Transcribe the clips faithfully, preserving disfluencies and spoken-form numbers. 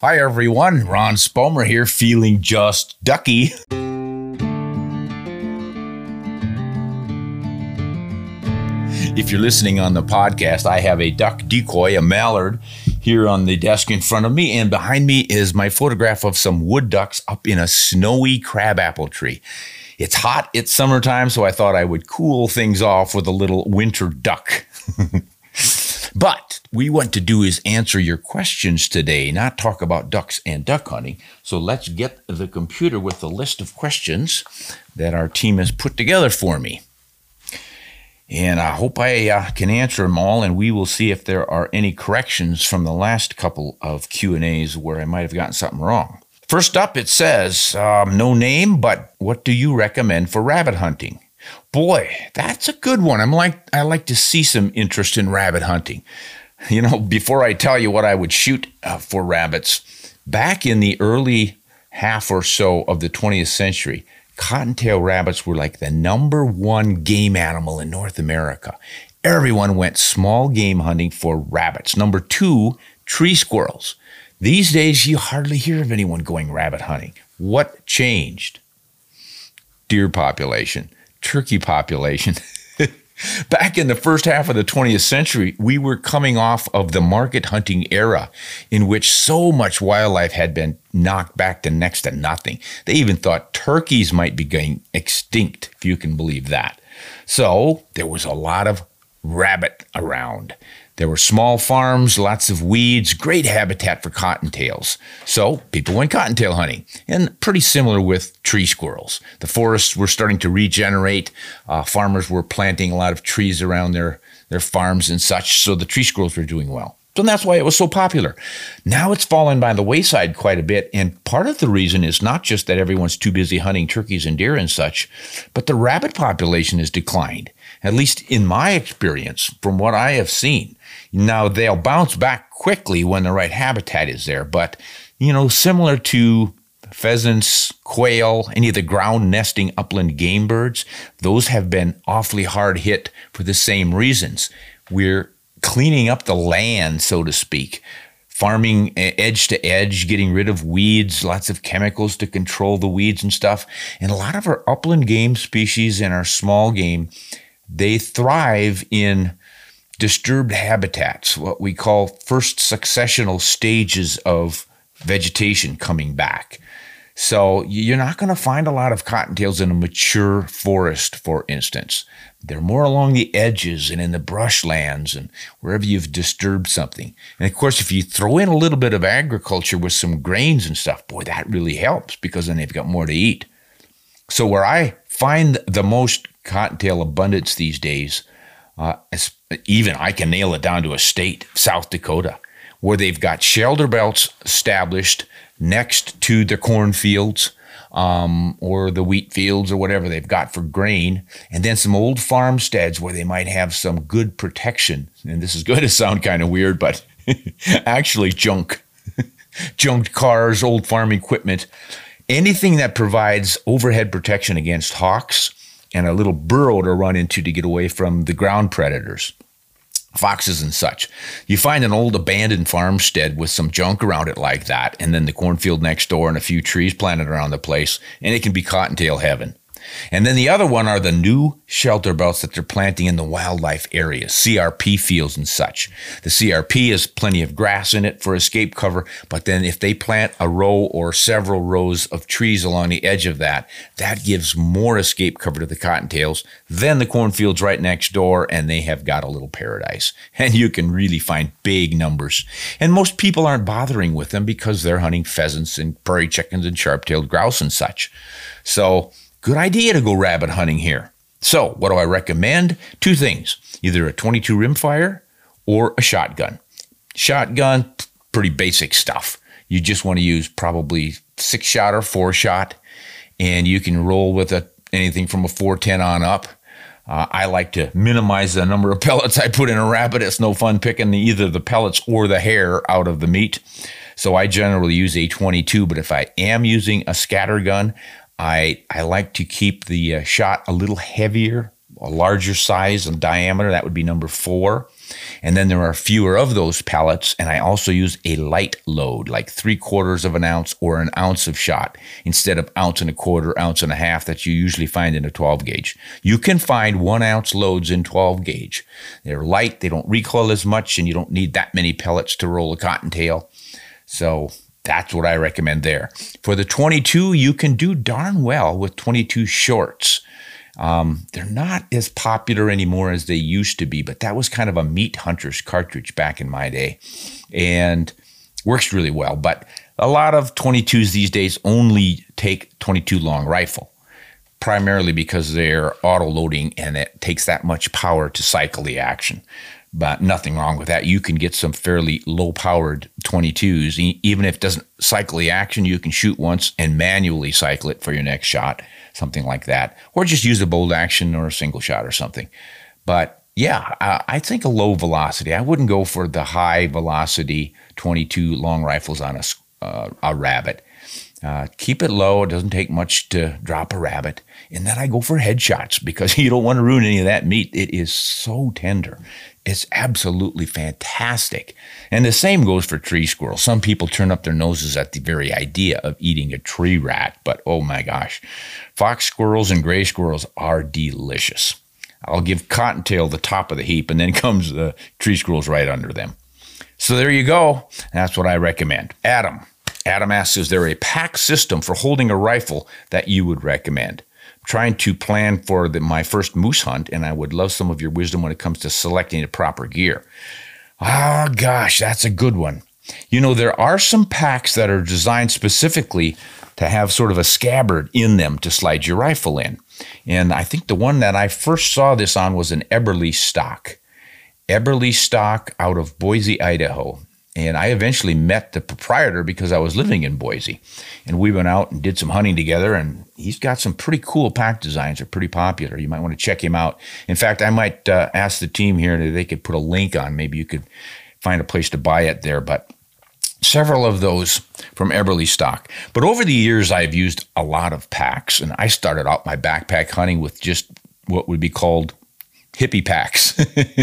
Hi everyone, Ron Spomer here, feeling just ducky. If you're listening on the podcast, I have a duck decoy, a mallard, here on the desk in front of me, and behind me is my photograph of some wood ducks up in a snowy crabapple tree. It's hot, it's summertime, so I thought I would cool things off with a little winter duck. But we want to do is answer your questions today, not talk about ducks and duck hunting. So let's get the computer with the list of questions that our team has put together for me. And I hope I uh, can answer them all, and we will see if there are any corrections from the last couple of Q and A's where I might have gotten something wrong. First up, it says, um, no name, but what do you recommend for rabbit hunting? Boy, that's a good one. I'm like, I like to see some interest in rabbit hunting. You know, before I tell you what I would shoot uh, for rabbits, back in the early half or so of the twentieth century, cottontail rabbits were like the number one game animal in North America. Everyone went small game hunting for rabbits. Number two, tree squirrels. These days, you hardly hear of anyone going rabbit hunting. What changed? Deer population, turkey population. Back in the first half of the twentieth century, we were coming off of the market hunting era in which so much wildlife had been knocked back to next to nothing. They even thought turkeys might be going extinct, if you can believe that. So there was a lot of rabbit around. There were small farms, lots of weeds, great habitat for cottontails. So people went cottontail hunting, and pretty similar with tree squirrels. The forests were starting to regenerate. Uh, farmers were planting a lot of trees around their, their farms and such, so the tree squirrels were doing well. So that's why it was so popular. Now it's fallen by the wayside quite a bit, and part of the reason is not just that everyone's too busy hunting turkeys and deer and such, but the rabbit population has declined, at least in my experience, from what I have seen. Now, they'll bounce back quickly when the right habitat is there, but, you know, similar to pheasants, quail, any of the ground nesting upland game birds, those have been awfully hard hit for the same reasons. We're cleaning up the land, so to speak, farming edge to edge, getting rid of weeds, lots of chemicals to control the weeds and stuff. And a lot of our upland game species and our small game, they thrive in disturbed habitats, what we call first successional stages of vegetation coming back. So you're not going to find a lot of cottontails in a mature forest, for instance. They're more along the edges and in the brushlands and wherever you've disturbed something. And of course, if you throw in a little bit of agriculture with some grains and stuff, boy, that really helps because then they've got more to eat. So where I find the most cottontail abundance these days, uh, even I can nail it down to a state, South Dakota, where they've got shelter belts established next to the cornfields um, or the wheat fields or whatever they've got for grain, and then some old farmsteads where they might have some good protection. And this is going to sound kind of weird, but actually junk, junked cars, old farm equipment, anything that provides overhead protection against hawks and a little burrow to run into to get away from the ground predators, foxes and such. You find an old abandoned farmstead with some junk around it like that, and then the cornfield next door and a few trees planted around the place, and it can be cottontail heaven. And then the other one are the new shelter belts that they're planting in the wildlife areas, C R P fields and such. The C R P has plenty of grass in it for escape cover, but then if they plant a row or several rows of trees along the edge of that, that gives more escape cover to the cottontails than the cornfields right next door, and they have got a little paradise. And you can really find big numbers. And most people aren't bothering with them because they're hunting pheasants and prairie chickens and sharp-tailed grouse and such. So good idea to go rabbit hunting here. So what do I recommend? Two things, either a twenty-two rimfire or a shotgun. Shotgun, pretty basic stuff. You just want to use probably six shot or four shot, and you can roll with a, anything from a four ten on up. Uh, I like to minimize the number of pellets I put in a rabbit. It's no fun picking either the pellets or the hair out of the meat. So I generally use a twenty-two, but if I am using a scatter gun, I, I like to keep the uh, shot a little heavier, a larger size and diameter. That would be number four. And then there are fewer of those pellets, and I also use a light load, like three quarters of an ounce or an ounce of shot, instead of ounce and a quarter, ounce and a half that you usually find in a twelve gauge. You can find one ounce loads in twelve gauge. They're light, they don't recoil as much, and you don't need that many pellets to roll a cottontail. So that's what I recommend there. For the twenty-two, you can do darn well with twenty-two shorts. Um, they're not as popular anymore as they used to be, but that was kind of a meat hunter's cartridge back in my day, and works really well. But a lot of twenty-twos these days only take twenty-two long rifle, primarily because they're auto-loading and it takes that much power to cycle the action. But nothing wrong with that. You can get some fairly low-powered twenty-twos. Even if it doesn't cycle the action, you can shoot once and manually cycle it for your next shot, something like that. Or just use a bolt action or a single shot or something. But yeah, I think a low velocity. I wouldn't go for the high velocity twenty-two long rifles on a, uh, a rabbit. Uh, keep it low. It doesn't take much to drop a rabbit. And then I go for headshots because you don't want to ruin any of that meat. It is so tender. It's absolutely fantastic. And the same goes for tree squirrels. Some people turn up their noses at the very idea of eating a tree rat, but oh my gosh, fox squirrels and gray squirrels are delicious. I'll give cottontail the top of the heap, and then comes the tree squirrels right under them. So there you go. That's what I recommend. Adam. Adam asks, is there a pack system for holding a rifle that you would recommend? I'm trying to plan for the, my first moose hunt, and I would love some of your wisdom when it comes to selecting the proper gear. Ah, oh, gosh, that's a good one. You know, there are some packs that are designed specifically to have sort of a scabbard in them to slide your rifle in. And I think the one that I first saw this on was an Eberle stock. Eberle stock out of Boise, Idaho. And I eventually met the proprietor because I was living in Boise. And we went out and did some hunting together, and he's got some pretty cool pack designs. They're pretty popular. You might want to check him out. In fact, I might uh, ask the team here if they could put a link on. Maybe you could find a place to buy it there. But several of those from Eberle stock. But over the years, I've used a lot of packs. And I started out my backpack hunting with just what would be called hippie packs.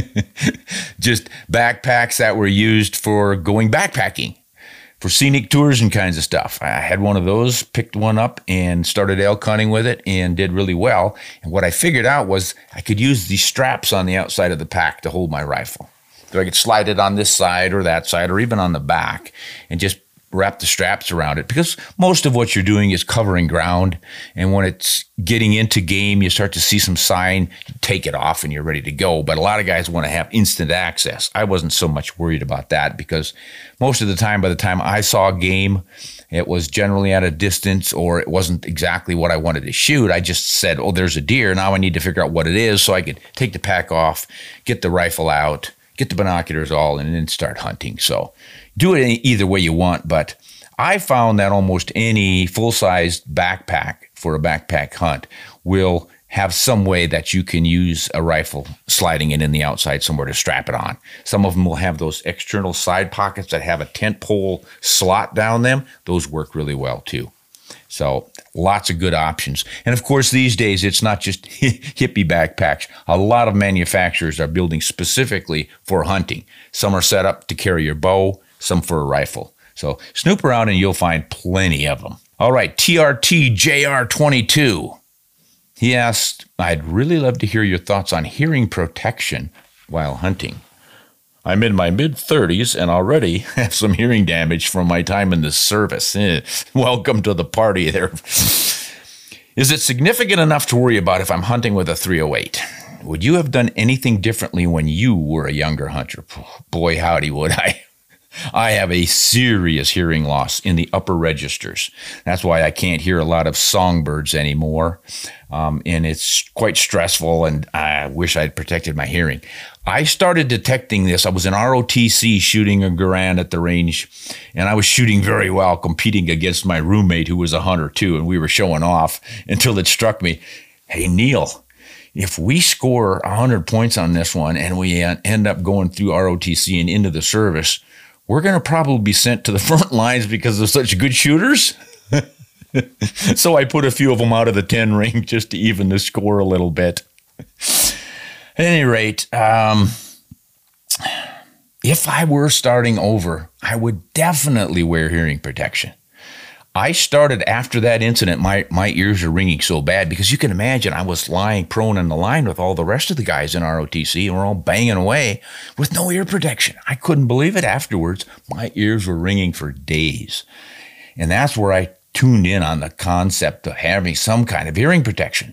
Just backpacks that were used for going backpacking, for scenic tours and kinds of stuff. I had one of those, picked one up and started elk hunting with it and did really well. And what I figured out was I could use these straps on the outside of the pack to hold my rifle. So I could slide it on this side or that side or even on the back and just wrap the straps around it, because most of what you're doing is covering ground. And when it's getting into game, you start to see some sign, you take it off and you're ready to go. But a lot of guys want to have instant access. I wasn't so much worried about that because most of the time, by the time I saw game, it was generally at a distance or it wasn't exactly what I wanted to shoot. I just said, oh, there's a deer. Now I need to figure out what it is so I could take the pack off, get the rifle out, get the binoculars all, and then start hunting. So do it either way you want, but I found that almost any full-sized backpack for a backpack hunt will have some way that you can use a rifle sliding it in the outside somewhere to strap it on. Some of them will have those external side pockets that have a tent pole slot down them. Those work really well too. So lots of good options. And of course, these days, it's not just hippie backpacks. A lot of manufacturers are building specifically for hunting. Some are set up to carry your bow, some for a rifle. So snoop around and you'll find plenty of them. All right, T R T J R twenty-two. He asked, I'd really love to hear your thoughts on hearing protection while hunting. I'm in my mid-thirties and already have some hearing damage from my time in the service. Eh, welcome to the party there. Is it significant enough to worry about if I'm hunting with a three oh eight? Would you have done anything differently when you were a younger hunter? Boy, howdy would I. I have a serious hearing loss in the upper registers. That's why I can't hear a lot of songbirds anymore. Um, and it's quite stressful, and I wish I'd protected my hearing. I started detecting this. I was in R O T C shooting a Garand at the range, and I was shooting very well, competing against my roommate who was a hunter too, and we were showing off until it struck me, hey, Neil, if we score one hundred points on this one and we end up going through R O T C and into the service, we're going to probably be sent to the front lines because they're such good shooters. So I put a few of them out of the ten ring just to even the score a little bit. At any rate, um, if I were starting over, I would definitely wear hearing protection. I started after that incident, my, my ears are ringing so bad because you can imagine I was lying prone in the line with all the rest of the guys in R O T C and we're all banging away with no ear protection. I couldn't believe it afterwards. My ears were ringing for days. And that's where I tuned in on the concept of having some kind of hearing protection.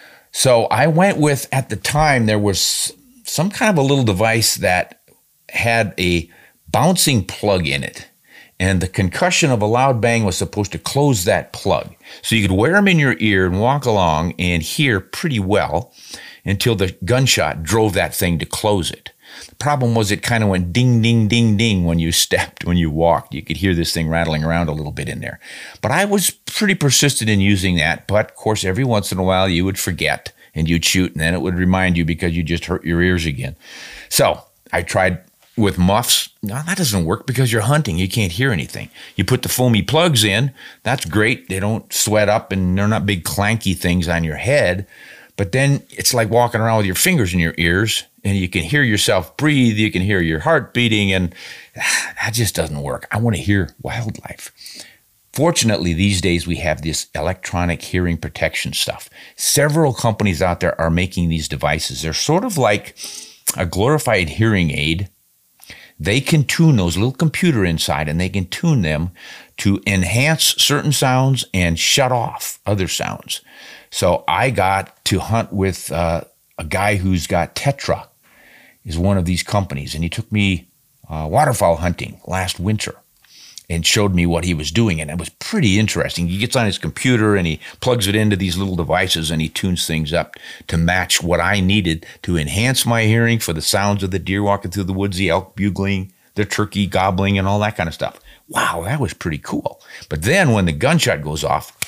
So I went with, at the time, there was some kind of a little device that had a bouncing plug in it. And the concussion of a loud bang was supposed to close that plug. So you could wear them in your ear and walk along and hear pretty well until the gunshot drove that thing to close it. The problem was it kind of went ding, ding, ding, ding when you stepped, when you walked. You could hear this thing rattling around a little bit in there. But I was pretty persistent in using that. But, of course, every once in a while you would forget and you'd shoot, and then it would remind you because you just hurt your ears again. So I tried with muffs. No, that doesn't work because you're hunting. You can't hear anything. You put the foamy plugs in. That's great. They don't sweat up and they're not big clanky things on your head. But then it's like walking around with your fingers in your ears and you can hear yourself breathe. You can hear your heart beating, and that just doesn't work. I want to hear wildlife. Fortunately, these days we have this electronic hearing protection stuff. Several companies out there are making these devices. They're sort of like a glorified hearing aid. They can tune those little computer inside, and they can tune them to enhance certain sounds and shut off other sounds. So I got to hunt with uh, a guy who's got Tetra, is one of these companies, and he took me uh, waterfowl hunting last winter and showed me what he was doing, and it was pretty interesting. He gets on his computer and he plugs it into these little devices and he tunes things up to match what I needed to enhance my hearing for the sounds of the deer walking through the woods, the elk bugling, the turkey gobbling, and all that kind of stuff. Wow, that was pretty cool. But then when the gunshot goes off,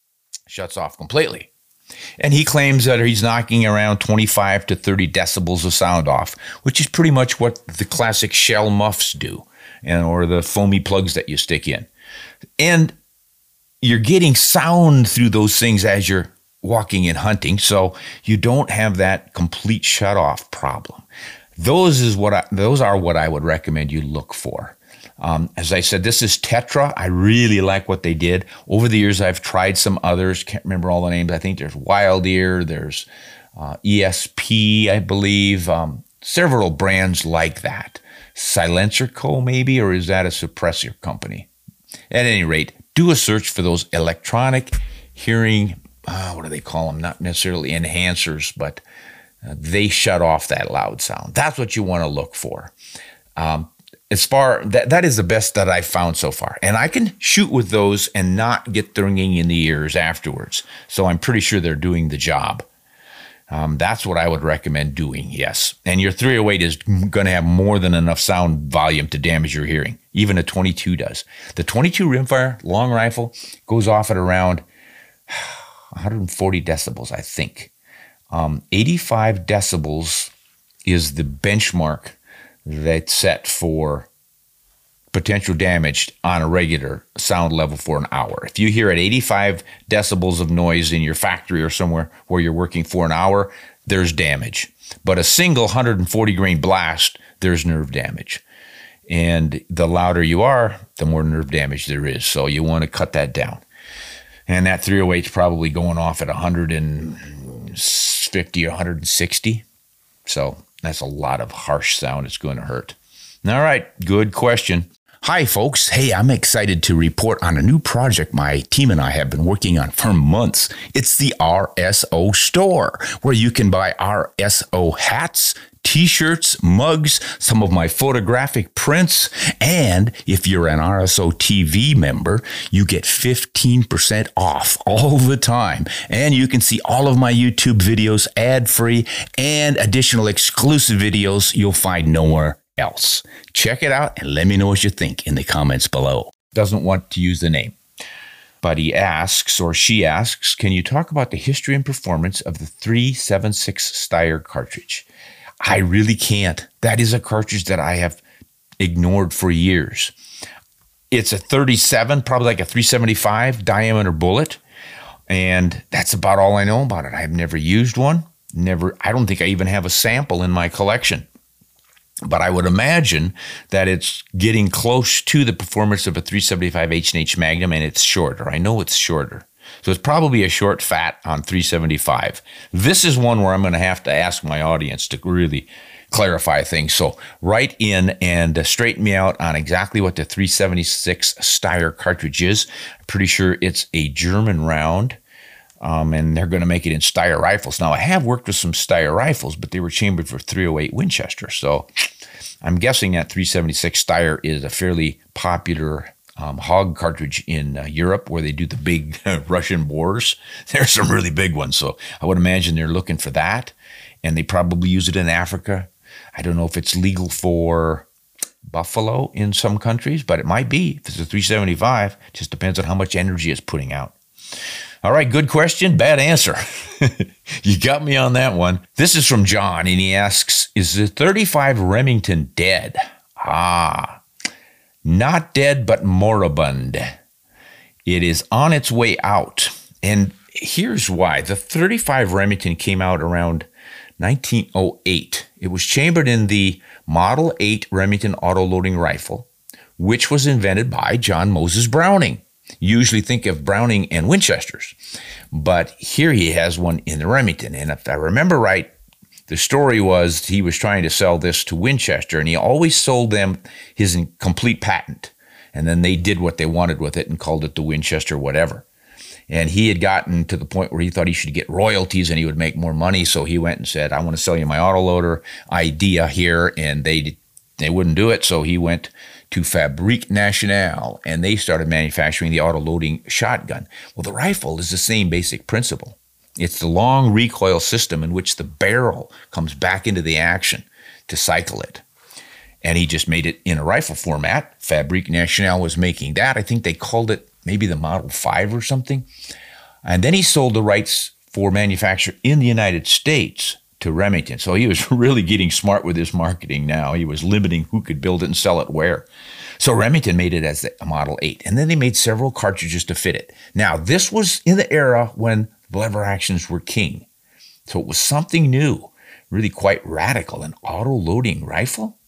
shuts off completely. And he claims that he's knocking around twenty-five to thirty decibels of sound off, which is pretty much what the classic shell muffs do, and or the foamy plugs that you stick in. And you're getting sound through those things as you're walking and hunting, so you don't have that complete shut-off problem. Those is what I, those are what I would recommend you look for. Um, as I said, this is Tetra. I really like what they did. Over the years, I've tried some others. Can't remember all the names. I think there's Wild Ear. There's uh, E S P, I believe. Um, several brands like that. Silencer Co. maybe, or is that a suppressor company? At any rate, do a search for those electronic hearing, uh, what do they call them? Not necessarily enhancers, but uh, they shut off that loud sound. That's what you want to look for. Um, As far that that is the best that I've found so far, and I can shoot with those and not get the ringing in the ears afterwards. So I'm pretty sure they're doing the job. Um, that's what I would recommend doing. Yes, and your three oh eight is going to have more than enough sound volume to damage your hearing. Even a twenty-two does. The twenty-two rimfire long rifle goes off at around one hundred forty decibels, I think. Um, eighty-five decibels is the benchmark that's set for potential damage on a regular sound level for an hour. If you hear at eighty-five decibels of noise in your factory or somewhere where you're working for an hour, there's damage. But a single one hundred forty grain blast, there's nerve damage. And the louder you are, the more nerve damage there is. So you want to cut that down. And that three oh eight is probably going off at one hundred fifty or one hundred sixty. So that's a lot of harsh sound. It's going to hurt. All right, good question. Hi, folks. Hey, I'm excited to report on a new project my team and I have been working on for months. It's the R S O store, where you can buy R S O hats, t-shirts, mugs, some of my photographic prints, and if you're an R S O T V member, you get fifteen percent off all the time. And you can see all of my YouTube videos ad-free and additional exclusive videos you'll find nowhere else. Check it out and let me know what you think in the comments below. Doesn't want to use the name, but he asks, or she asks, can you talk about the history and performance of the three seventy-six Steyr cartridge? I really can't. That is a cartridge that I have ignored for years. It's a thirty-seven, probably like a three seventy-five diameter bullet, and that's about all I know about it. I've never used one. Never. I don't think I even have a sample in my collection. But I would imagine that it's getting close to the performance of a three seventy-five H and H Magnum, and it's shorter. I know it's shorter. So it's probably a short fat on three seventy-five. This is one where I'm going to have to ask my audience to really clarify things. So write in and straighten me out on exactly what the three seventy-six Steyr cartridge is. I'm pretty sure it's a German round. Um, and they're going to make it in Steyr rifles. Now, I have worked with some Steyr rifles, but they were chambered for three oh eight Winchester. So I'm guessing that three seventy-six Steyr is a fairly popular um, hog cartridge in uh, Europe, where they do the big Russian bores. There's some really big ones. So I would imagine they're looking for that. And they probably use it in Africa. I don't know if it's legal for buffalo in some countries, but it might be. If it's a three seventy-five, it just depends on how much energy it's putting out. All right, good question, bad answer. You got me on that one. This is from John, and he asks, is the thirty-five Remington dead? Ah, not dead, but moribund. It is on its way out. And here's why. The thirty-five Remington came out around nineteen oh eight. It was chambered in the Model eight Remington auto-loading rifle, which was invented by John Moses Browning. You usually think of Browning and Winchesters, but here he has one in the Remington. And if I remember right, the story was he was trying to sell this to Winchester, and he always sold them his complete patent. And then they did what they wanted with it and called it the Winchester whatever. And he had gotten to the point where he thought he should get royalties and he would make more money. So he went and said, I want to sell you my autoloader idea here. And they they wouldn't do it. So he went to Fabrique Nationale, and they started manufacturing the auto-loading shotgun. Well, the rifle is the same basic principle. It's the long recoil system in which the barrel comes back into the action to cycle it. And he just made it in a rifle format. Fabrique Nationale was making that. I think they called it maybe the Model five or something. And then he sold the rights for manufacture in the United States to Remington. So he was really getting smart with his marketing now. He was limiting who could build it and sell it where. So Remington made it as a Model eight, and then they made several cartridges to fit it. Now, this was in the era when lever actions were king. So it was something new, really quite radical, an auto-loading rifle.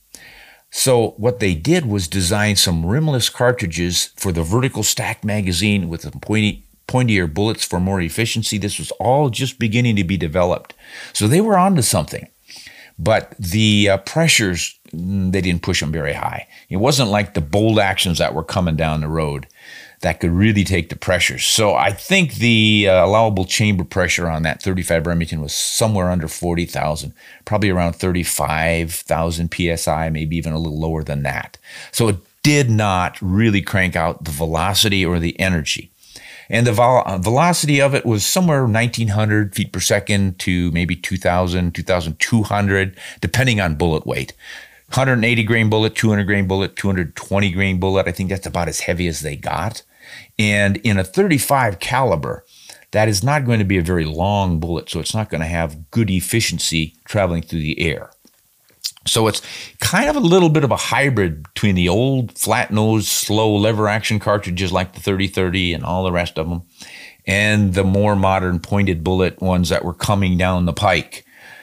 So what they did was design some rimless cartridges for the vertical stack magazine with a pointy pointier bullets for more efficiency. This was all just beginning to be developed. So they were onto something. But the uh, pressures, they didn't push them very high. It wasn't like the bolt actions that were coming down the road that could really take the pressures. So I think the uh, allowable chamber pressure on that thirty-five Remington was somewhere under forty thousand, probably around thirty-five thousand P S I, maybe even a little lower than that. So it did not really crank out the velocity or the energy. And the vol velocity of it was somewhere nineteen hundred feet per second to maybe two thousand, two thousand two hundred, depending on bullet weight. one hundred eighty grain bullet, two hundred grain bullet, two hundred twenty grain bullet. I think that's about as heavy as they got. And in a thirty-five caliber, that is not going to be a very long bullet, so it's not going to have good efficiency traveling through the air. So it's kind of a little bit of a hybrid between the old flat-nosed, slow lever action cartridges like the thirty thirty and all the rest of them, and the more modern pointed bullet ones that were coming down the pike.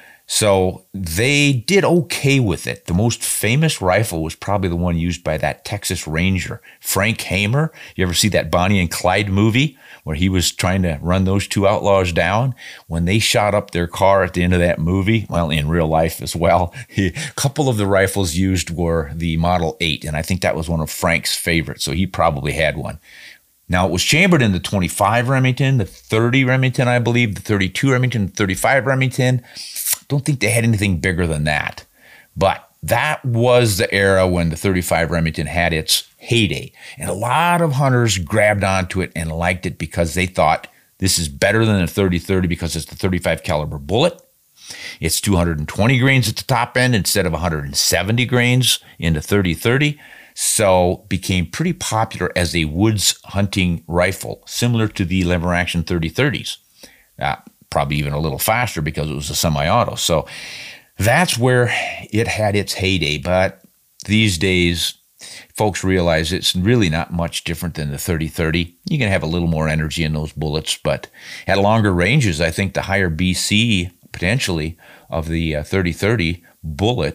So they did okay with it. The most famous rifle was probably the one used by that Texas Ranger, Frank Hamer. You ever see that Bonnie and Clyde movie where he was trying to run those two outlaws down? When they shot up their car at the end of that movie, well, in real life as well, he, a couple of the rifles used were the Model eight, and I think that was one of Frank's favorites, so he probably had one. Now, it was chambered in the twenty-five Remington, the thirty Remington, I believe, the thirty-two Remington, the thirty-five Remington. Don't think they had anything bigger than that. But that was the era when the thirty-five Remington had its heyday. And a lot of hunters grabbed onto it and liked it because they thought this is better than the thirty thirty because it's the thirty-five caliber bullet. It's two hundred twenty grains at the top end instead of one hundred seventy grains in the thirty thirty. So became pretty popular as a woods hunting rifle, similar to the lever action thirty thirties. Uh, probably even a little faster because it was a semi-auto. So that's where it had its heyday. But these days, folks realize it's really not much different than the thirty thirty. You can have a little more energy in those bullets, but at longer ranges, I think the higher B C potentially of the uh, thirty thirty bullet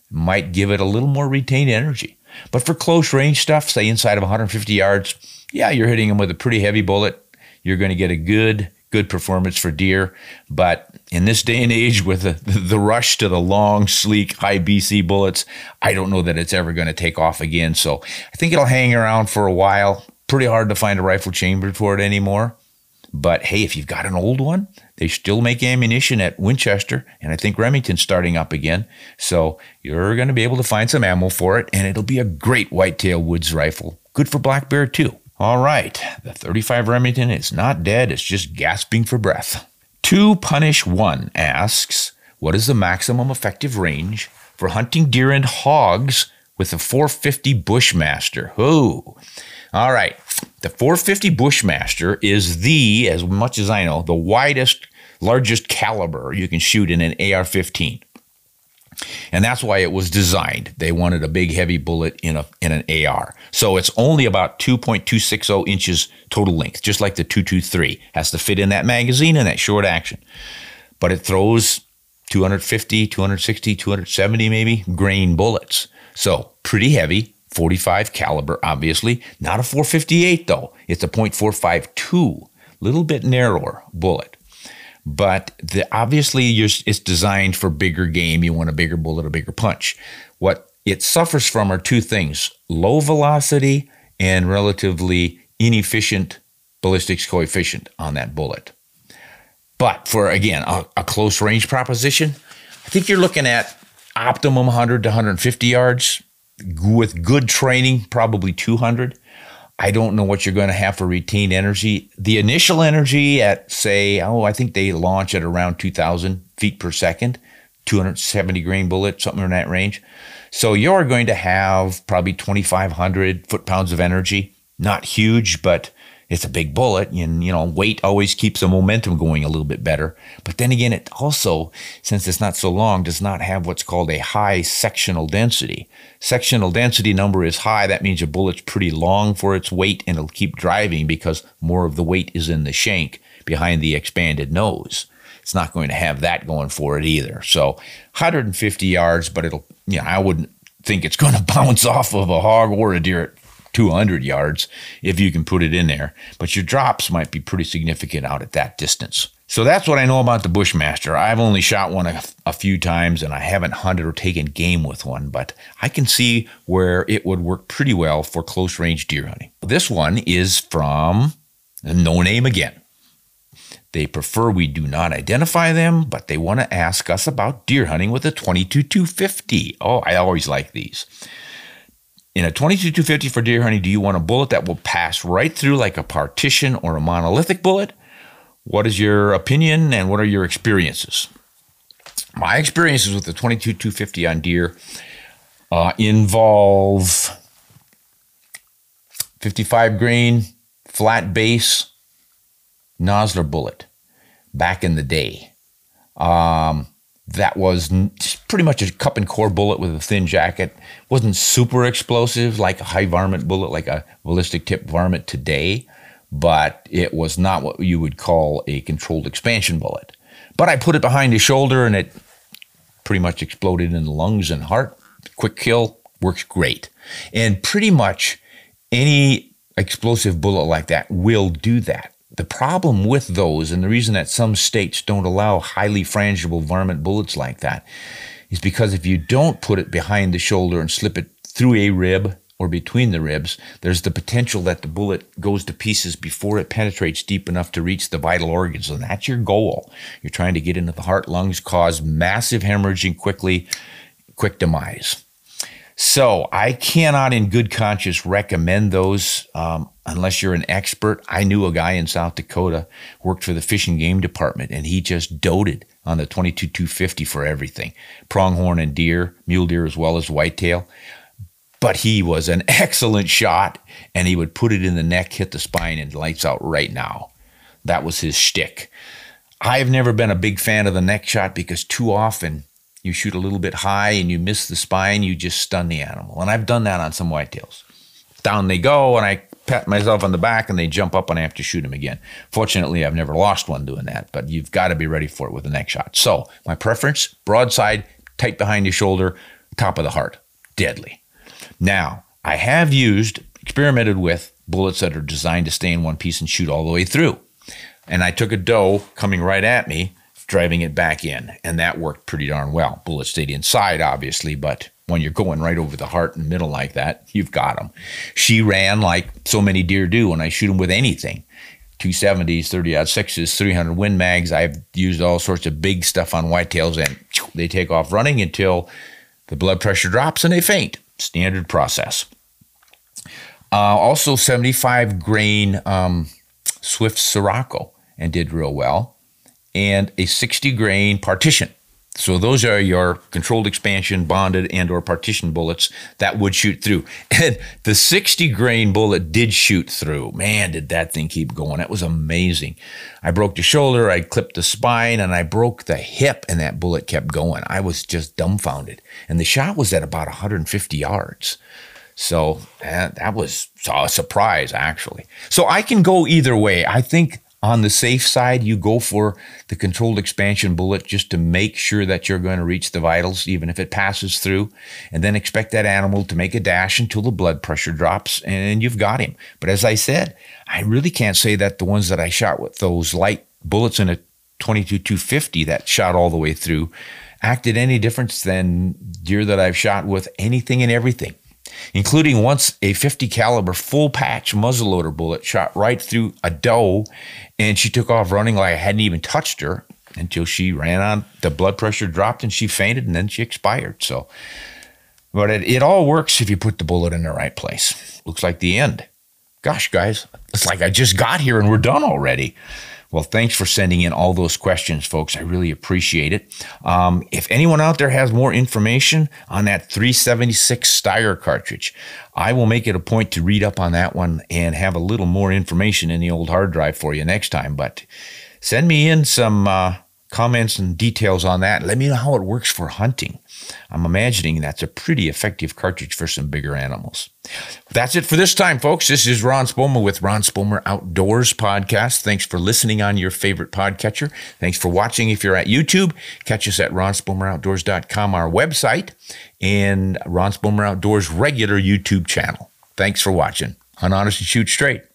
might give it a little more retained energy. But for close range stuff, say inside of one hundred fifty yards, yeah, you're hitting them with a pretty heavy bullet. You're going to get a good, good performance for deer. But in this day and age, with the, the rush to the long, sleek, high B C bullets, I don't know that it's ever going to take off again. So I think it'll hang around for a while. Pretty hard to find a rifle chambered for it anymore. But hey, if you've got an old one, they still make ammunition at Winchester, and I think Remington's starting up again. So you're going to be able to find some ammo for it, and it'll be a great whitetail woods rifle. Good for black bear too. All right, the thirty-five Remington is not dead, it's just gasping for breath. To Punish One asks, what is the maximum effective range for hunting deer and hogs with the four fifty Bushmaster? Oh, all right. The four fifty Bushmaster is the, as much as I know, the widest, largest caliber you can shoot in an A R fifteen. And that's why it was designed. They wanted a big, heavy bullet in a in an A R. So it's only about two point two six zero inches total length, just like the two twenty-three. Has to fit in that magazine and that short action. But it throws two fifty, two sixty, two seventy maybe grain bullets. So pretty heavy. forty-five caliber, obviously. Not a four fifty-eight, though. It's a point four five two. Little bit narrower bullet. But the, obviously, you're, it's designed for bigger game. You want a bigger bullet, a bigger punch. What it suffers from are two things. Low velocity and relatively inefficient ballistics coefficient on that bullet. But for, again, a, a close range proposition, I think you're looking at optimum one hundred to one fifty yards. With good training, probably two hundred. I don't know what you're going to have for retained energy. The initial energy at, say, oh, I think they launch at around two thousand feet per second, two seventy grain bullet, something in that range. So you're going to have probably twenty-five hundred foot-pounds of energy. Not huge, but it's a big bullet, and you know, weight always keeps the momentum going a little bit better. But then again, it also, since it's not so long, does not have what's called a high sectional density. Sectional density number is high. That means your bullet's pretty long for its weight, and it'll keep driving because more of the weight is in the shank behind the expanded nose. It's not going to have that going for it either. So one hundred fifty yards, but it'll, you know, I wouldn't think it's going to bounce off of a hog or a deer at two hundred yards if you can put it in there. But your drops might be pretty significant out at that distance. So that's what I know about the Bushmaster. I've only shot one a, a few times, and I haven't hunted or taken game with one, but I can see where it would work pretty well for close range deer hunting. This one is from No Name again. They prefer we do not identify them, but they want to ask us about deer hunting with a twenty-two two fifty. Oh, I always like these. In a twenty-two two fifty for deer hunting, do you want a bullet that will pass right through like a partition or a monolithic bullet? What is your opinion and what are your experiences? My experiences with the twenty-two two fifty on deer uh, involve fifty-five grain, flat base, Nosler bullet back in the day. Um, that was pretty much a cup and core bullet with a thin jacket. Wasn't super explosive like a high varmint bullet, like a ballistic tip varmint today, but it was not what you would call a controlled expansion bullet. But I put it behind his shoulder and it pretty much exploded in the lungs and heart. Quick kill, works great. And pretty much any explosive bullet like that will do that. The problem with those, and the reason that some states don't allow highly frangible varmint bullets like that, is because if you don't put it behind the shoulder and slip it through a rib or between the ribs, there's the potential that the bullet goes to pieces before it penetrates deep enough to reach the vital organs, and that's your goal. You're trying to get into the heart, lungs, cause massive hemorrhaging quickly, quick demise. So I cannot in good conscience recommend those um, unless you're an expert. I knew a guy in South Dakota, worked for the Fish and Game Department, and he just doted on the twenty-two two fifty for everything. Pronghorn and deer, mule deer as well as whitetail. But he was an excellent shot, and he would put it in the neck, hit the spine, and lights out right now. That was his shtick. I've never been a big fan of the neck shot because too often you shoot a little bit high and you miss the spine, you just stun the animal. And I've done that on some whitetails. Down they go, and I pat myself on the back, and they jump up, and I have to shoot them again. Fortunately, I've never lost one doing that, but you've got to be ready for it with a neck shot. So my preference, broadside, tight behind your shoulder, top of the heart, deadly. Now, I have used, experimented with bullets that are designed to stay in one piece and shoot all the way through. And I took a doe coming right at me, driving it back in, and that worked pretty darn well. Bullet stayed inside, obviously, but when you're going right over the heart in the middle like that, you've got them. She ran like so many deer do when I shoot them with anything. two seventies, thirty aught sixes, three hundred Win Mags. I've used all sorts of big stuff on whitetails, and they take off running until the blood pressure drops and they faint. Standard process. Uh, also, seventy-five grain um, Swift Sirocco, and did real well. And a sixty grain partition. So those are your controlled expansion, bonded, and or partition bullets that would shoot through. And the sixty grain bullet did shoot through. Man, did that thing keep going. It was amazing. I broke the shoulder, I clipped the spine, and I broke the hip, and that bullet kept going. I was just dumbfounded. And the shot was at about one hundred fifty yards. So that, that was a surprise, actually. So I can go either way. I think on the safe side, you go for the controlled expansion bullet just to make sure that you're going to reach the vitals, even if it passes through, and then expect that animal to make a dash until the blood pressure drops and you've got him. But as I said, I really can't say that the ones that I shot with those light bullets in a twenty-two two fifty that shot all the way through acted any difference than deer that I've shot with anything and everything, including once a fifty caliber full patch muzzleloader bullet shot right through a doe, and she took off running like I hadn't even touched her until she ran on, the blood pressure dropped and she fainted, and then she expired. So, but it, it all works if you put the bullet in the right place. Looks like the end. Gosh, guys, it's like I just got here and we're done already. Well, thanks for sending in all those questions, folks. I really appreciate it. Um, if anyone out there has more information on that three seventy-six Steyr cartridge, I will make it a point to read up on that one and have a little more information in the old hard drive for you next time. But send me in some uh, comments and details on that. Let me know how it works for hunting. I'm imagining that's a pretty effective cartridge for some bigger animals. That's it for this time, folks. This is Ron Spomer with Ron Spomer Outdoors Podcast. Thanks for listening on your favorite podcatcher. Thanks for watching if you're at YouTube. Catch us at ron spomer outdoors dot com, our website, and Ron Spomer Outdoors regular YouTube channel. Thanks for watching. Hunt honest and shoot straight.